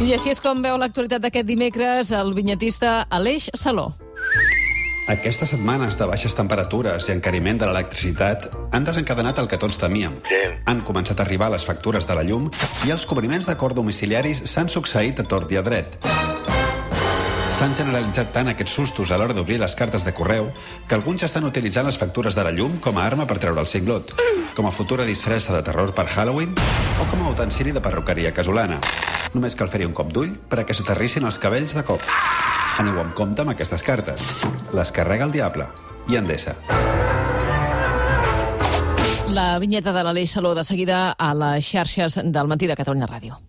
I així és com veu l'actualitat d'aquest dimecres el vinyetista Aleix Saló. Aquestes setmanes de baixes temperatures i encariment de l'electricitat han desencadenat el que tots temíem. Sí. Han començat a arribar les factures de la llum i els cobriments d'acord domiciliaris s'han succeït a tort i a dret. S'han generalitzat tant aquests sustos a l'hora d'obrir les cartes de correu que alguns ja estan utilitzant les factures de la llum com a arma per treure el cinglot, com a futura disfressa de terror per Halloween o com a utensili de perruqueria casolana. Només cal fer-hi un cop d'ull perquè s'aterrissin els cabells de cop. Aneu amb compte amb aquestes cartes. Les carrega el diable. I Endesa. La vinyeta de l'Aleix Saló de seguida a les xarxes del Matí de Catalunya Ràdio.